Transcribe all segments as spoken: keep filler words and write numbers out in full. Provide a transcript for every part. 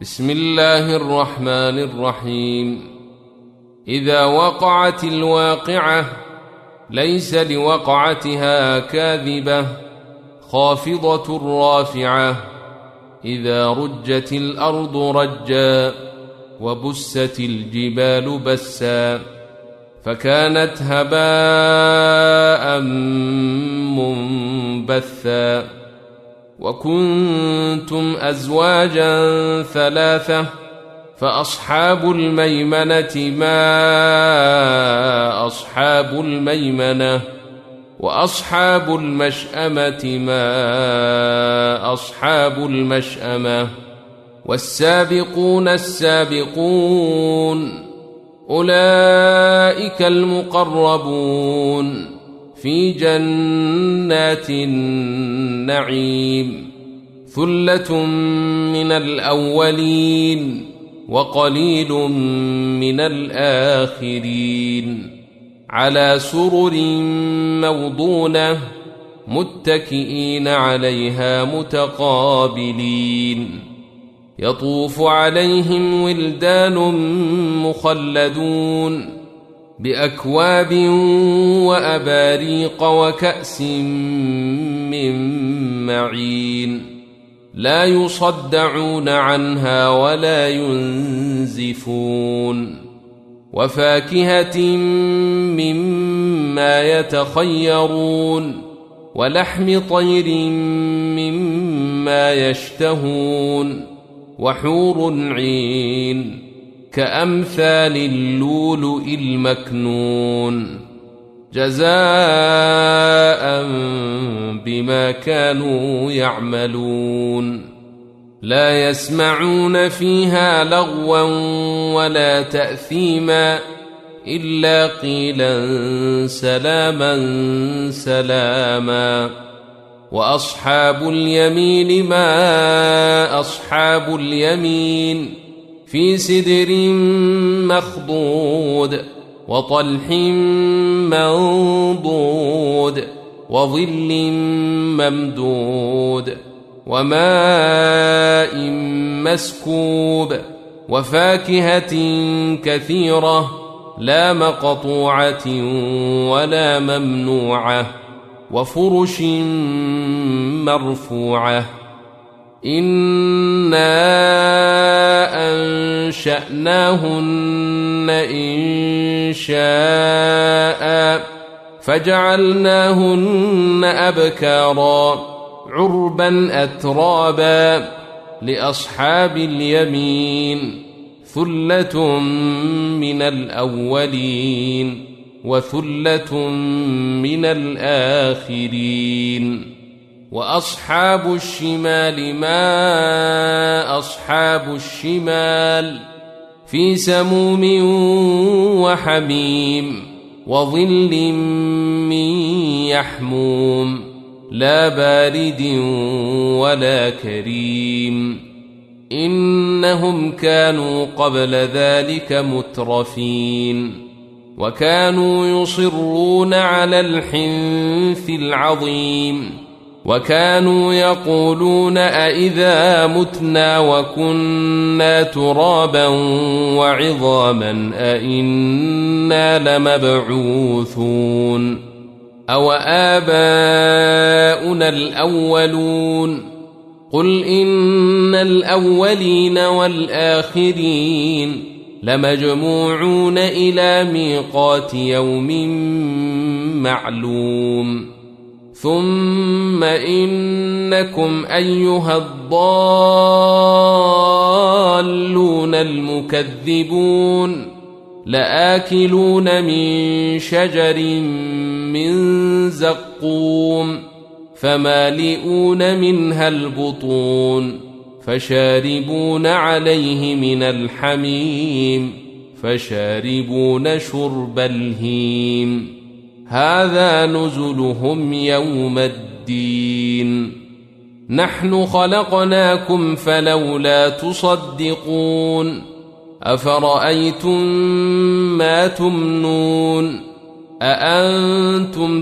بسم الله الرحمن الرحيم. إذا وقعت الواقعة ليس لوقعتها كاذبة خافضة رافعة. إذا رجت الأرض رجا وبست الجبال بسا فكانت هباء منبثا. وكنتم أزواجا ثلاثة فأصحاب الميمنة ما أصحاب الميمنة وأصحاب المشأمة ما أصحاب المشأمة. والسابقون السابقون أولئك المقربون في جنات النعيم. ثلة من الأولين وقليل من الآخرين. على سرر موضونة متكئين عليها متقابلين. يطوف عليهم ولدان مخلدون بأكواب وأباريق وكأس من معين. لا يصدعون عنها ولا ينزفون. وفاكهة مما يتخيرون ولحم طير مما يشتهون. وحور عين كأمثال اللؤلؤ المكنون جزاء بما كانوا يعملون. لا يسمعون فيها لغوا ولا تأثيما إلا قيلا سلاما سلاما. وأصحاب اليمين ما أصحاب اليمين في سدر مخضود وطلح منضود وظل ممدود وماء مسكوب. وفاكهة كثيرة لا مقطوعة ولا ممنوعة. وفرش مرفوعة. إنا أنشأناهن إنشاء فجعلناهن أبكارا عربا أترابا. لأصحاب اليمين ثلة من الأولين وثلة من الآخرين. وأصحاب الشمال ما أصحاب الشمال في سموم وحميم وظل من يحموم لا بارد ولا كريم. إنهم كانوا قبل ذلك مترفين وكانوا يصرون على الحنث العظيم. وكانوا يقولون أئذا متنا وكنا ترابا وعظاما أئنا لمبعوثون أو آباؤنا الأولون. قل إن الأولين والآخرين لمجموعون إلى ميقات يوم معلوم. ثم إنكم أيها الضالون المكذبون لآكلون من شجر من زقوم فمالئون منها البطون فشاربون عليه من الحميم فشاربون شرب الهيم. هذا نزلهم يوم الدين. نحن خلقناكم فلولا تصدقون. أفرأيتم ما تمنون أأنتم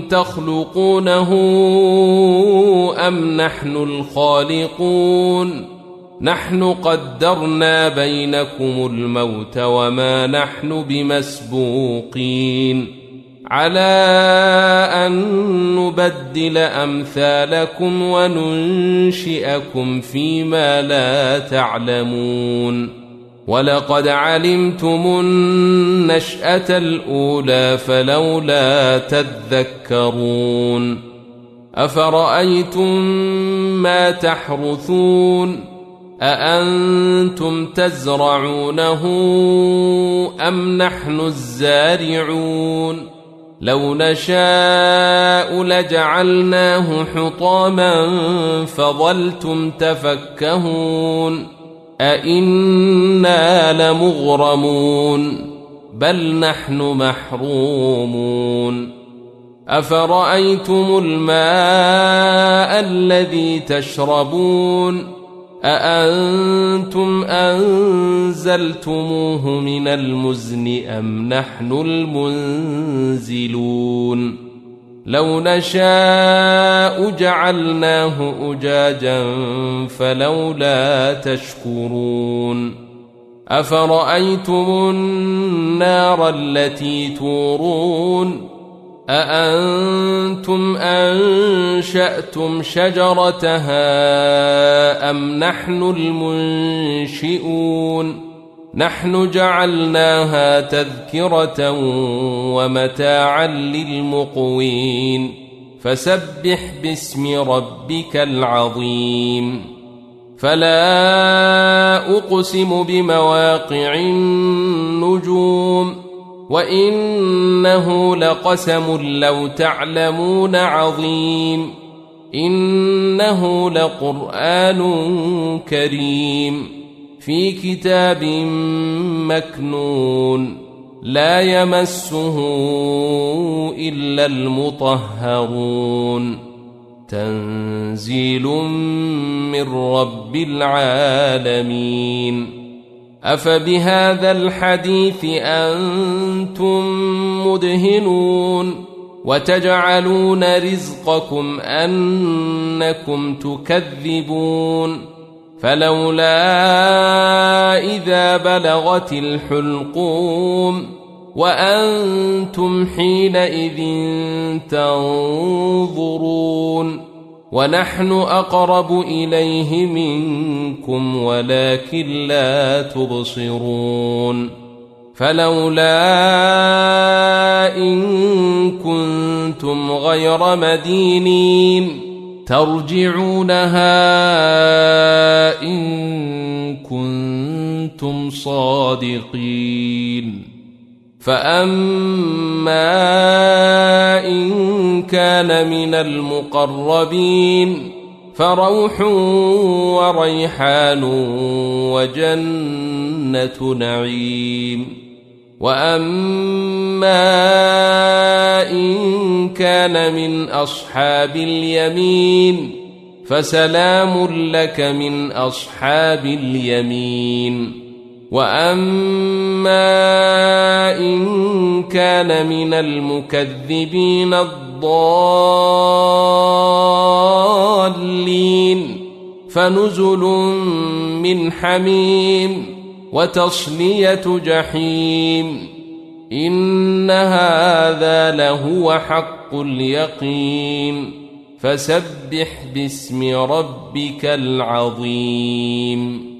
تخلقونه أم نحن الخالقون نحن قدرنا بينكم الموت وما نحن بمسبوقين على أن نبدل أمثالكم وننشئكم فيما لا تعلمون ولقد علمتم النشأة الأولى فلولا تذكرون أفرأيتم ما تحرثون أأنتم تزرعونه أم نحن الزارعون لو نشاء لجعلناه حطاما فظلتم تفكهون أئنا لمغرمون بل نحن محرومون أفرأيتم الماء الذي تشربون أأنتم أنزلتموه من المزن أم نحن المنزلون لو نشاء جعلناه أجاجا فلولا تشكرون أفرأيتم النار التي تورون أأنتم أنشأتم شجرتها أم نحن المنشئون نحن جعلناها تذكرة ومتاعا للمقوين فسبح باسم ربك العظيم فلا أقسم بمواقع النجوم وإنه لقسم لو تعلمون عظيم إنه لقرآن كريم في كتاب مكنون لا يمسه إلا المطهرون تنزيل من رب العالمين أفبهذا الحديث أنتم مدهنون وتجعلون رزقكم أنكم تكذبون فلولا إذا بلغت الحلقوم وأنتم حينئذ تنظرون ونحن أقرب إليه منكم ولكن لا تبصرون فلولا إن كنتم غير مدينين ترجعونها إن كنتم صادقين فأما إن كان من المقربين فروح وريحان وجنة نعيم وأما إن كان من أصحاب اليمين فسلام لك من أصحاب اليمين وأما إن كان من المكذبين الضالين فنزل من حميم وتصلية جحيم إن هذا لهو حق اليقين فسبح باسم ربك العظيم